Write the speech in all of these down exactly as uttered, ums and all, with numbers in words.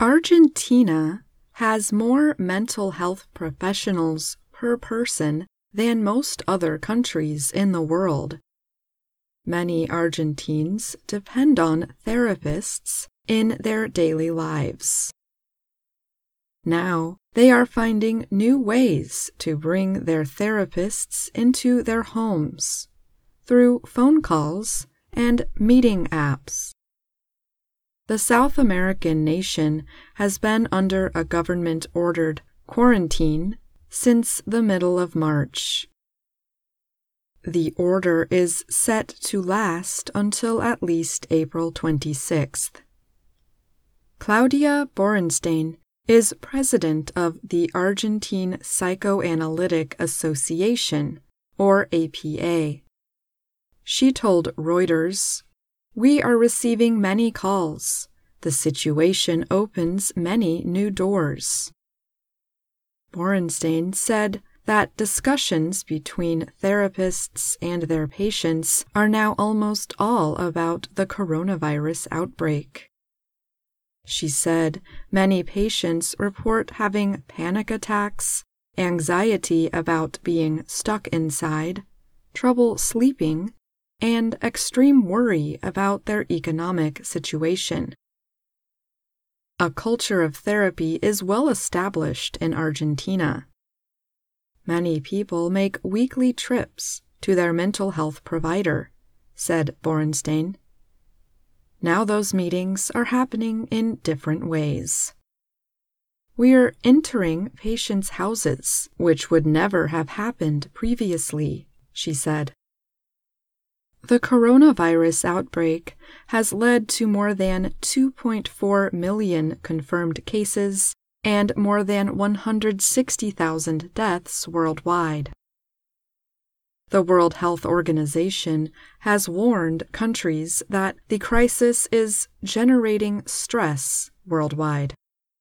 Argentina has more mental health professionals per person than most other countries in the world. Many Argentines depend on therapists in their daily lives. Now, they are finding new ways to bring their therapists into their homes through phone calls and meeting apps. The South American nation has been under a government-ordered quarantine since the middle of March. The order is set to last until at least April twenty-sixth. Claudia Borenstein is president of the Argentine Psychoanalytic Association, or A P A. She told Reuters, "We are receiving many calls. The situation opens many new doors." Borenstein said that discussions between therapists and their patients are now almost all about the coronavirus outbreak. She said many patients report having panic attacks, anxiety about being stuck inside, trouble sleeping, and extreme worry about their economic situation. A culture of therapy is well established in Argentina. Many people make weekly trips to their mental health provider, said Borenstein. Now those meetings are happening in different ways. We're entering patients' houses, which would never have happened previously, she said. The coronavirus outbreak has led to more than two point four million confirmed cases and more than one hundred sixty thousand deaths worldwide. The World Health Organization has warned countries that the crisis is generating stress worldwide.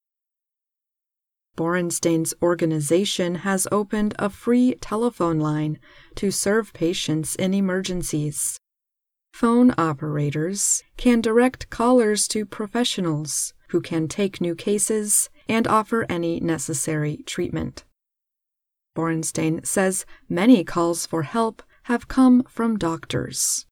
Borenstein's organization has opened a free telephone line to serve patients in emergencies. Phone operators can direct callers to professionals who can take new cases and offer any necessary treatment. Borenstein says many calls for help have come from doctors.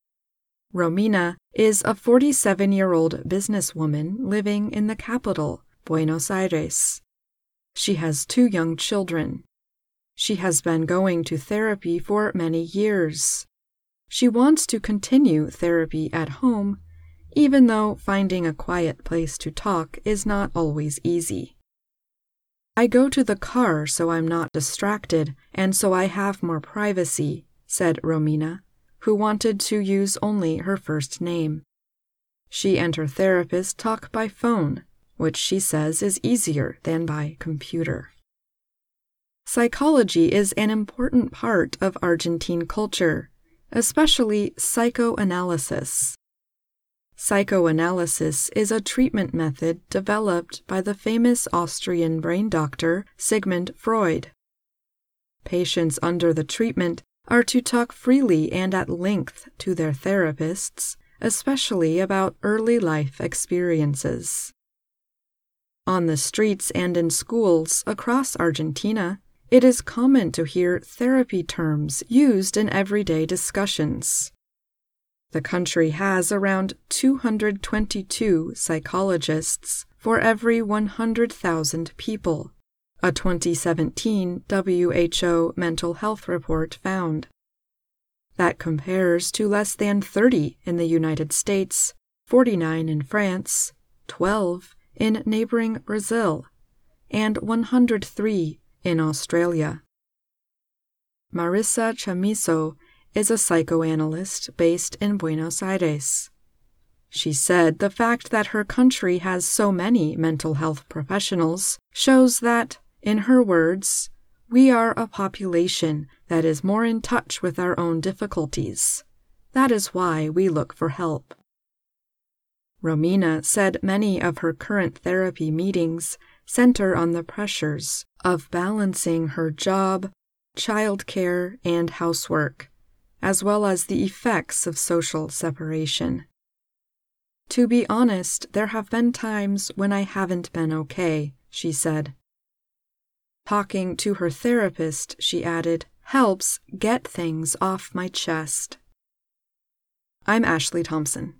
Romina is a forty-seven-year-old businesswoman living in the capital, Buenos Aires. She has two young children. She has been going to therapy for many years. She wants to continue therapy at home, even though finding a quiet place to talk is not always easy. I go to the car so I'm not distracted and so I have more privacy, said Romina, who wanted to use only her first name. She and her therapist talk by phone, which she says is easier than by computer. Psychology is an important part of Argentine culture, especially psychoanalysis. Psychoanalysis is a treatment method developed by the famous Austrian brain doctor Sigmund Freud. Patients under the treatment are to talk freely and at length to their therapists, especially about early life experiences. On the streets and in schools across Argentina, it is common to hear therapy terms used in everyday discussions. The country has around two hundred twenty-two psychologists for every one hundred thousand people, a twenty seventeen W H O mental health report found. That compares to less than thirty in the United States, forty-nine in France, twelve in neighboring Brazil, and one hundred three in Australia. Marissa Chamizo is a psychoanalyst based in Buenos Aires. She said the fact that her country has so many mental health professionals shows that, in her words, we are a population that is more in touch with our own difficulties. That is why we look for help. Romina said many of her current therapy meetings center on the pressures of balancing her job, childcare, and housework, as well as the effects of social separation. To be honest, there have been times when I haven't been okay, she said. Talking to her therapist, she added, helps get things off my chest. I'm Ashley Thompson.